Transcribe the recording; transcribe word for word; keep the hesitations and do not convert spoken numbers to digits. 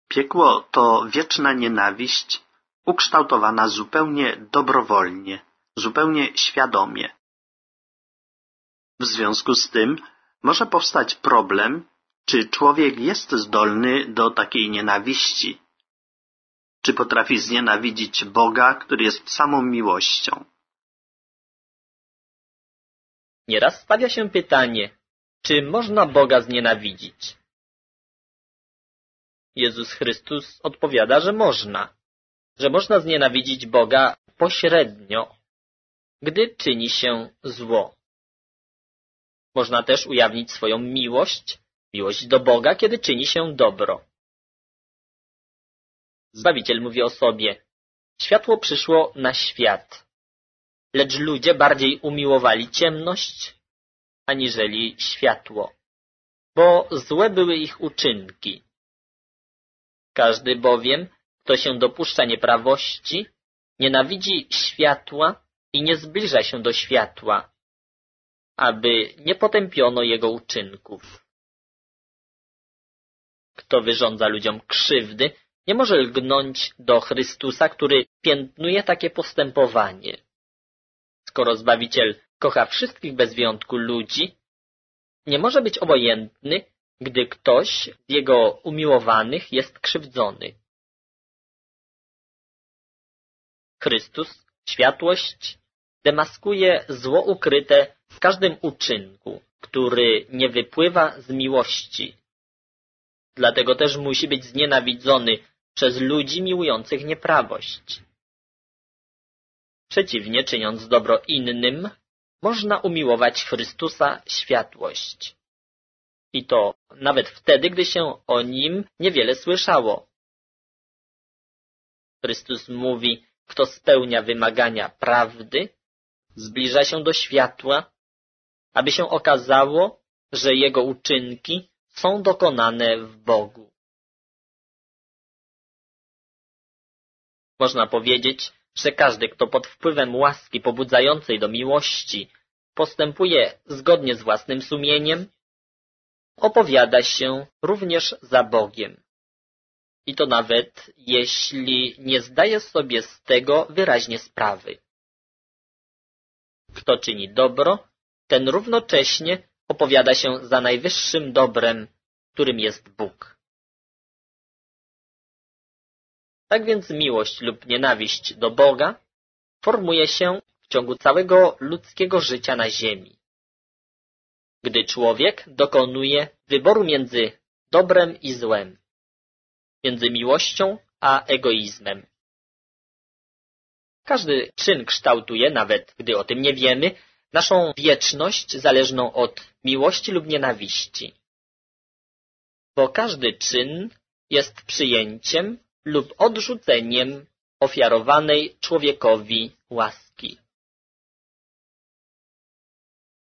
Piekło to wieczna nienawiść, ukształtowana zupełnie dobrowolnie, zupełnie świadomie. W związku z tym może powstać problem, czy człowiek jest zdolny do takiej nienawiści. Czy potrafi znienawidzić Boga, który jest samą miłością? Nieraz stawia się pytanie, czy można Boga znienawidzić? Jezus Chrystus odpowiada, że można, że można znienawidzić Boga pośrednio, gdy czyni się zło. Można też ujawnić swoją miłość, miłość do Boga, kiedy czyni się dobro. Zbawiciel mówi o sobie: światło przyszło na świat, lecz ludzie bardziej umiłowali ciemność, aniżeli światło, bo złe były ich uczynki. Każdy bowiem, kto się dopuszcza nieprawości, nienawidzi światła i nie zbliża się do światła, aby nie potępiono jego uczynków. Kto wyrządza ludziom krzywdy, nie może lgnąć do Chrystusa, który piętnuje takie postępowanie. Skoro Zbawiciel kocha wszystkich bez wyjątku ludzi, nie może być obojętny, gdy ktoś z jego umiłowanych jest krzywdzony. Chrystus, światłość, demaskuje zło ukryte w każdym uczynku, który nie wypływa z miłości. Dlatego też musi być znienawidzony przez ludzi miłujących nieprawość. Przeciwnie, czyniąc dobro innym, można umiłować Chrystusa światłość. I to nawet wtedy, gdy się o Nim niewiele słyszało. Chrystus mówi: kto spełnia wymagania prawdy, zbliża się do światła, aby się okazało, że jego uczynki są dokonane w Bogu. Można powiedzieć, że każdy, kto pod wpływem łaski pobudzającej do miłości postępuje zgodnie z własnym sumieniem, opowiada się również za Bogiem. I to nawet jeśli nie zdaje sobie z tego wyraźnie sprawy. Kto czyni dobro, ten równocześnie opowiada się za najwyższym dobrem, którym jest Bóg. Tak więc miłość lub nienawiść do Boga formuje się w ciągu całego ludzkiego życia na ziemi. Gdy człowiek dokonuje wyboru między dobrem i złem, między miłością a egoizmem. Każdy czyn kształtuje, nawet gdy o tym nie wiemy, naszą wieczność zależną od miłości lub nienawiści. Bo każdy czyn jest przyjęciem lub odrzuceniem ofiarowanej człowiekowi łaski.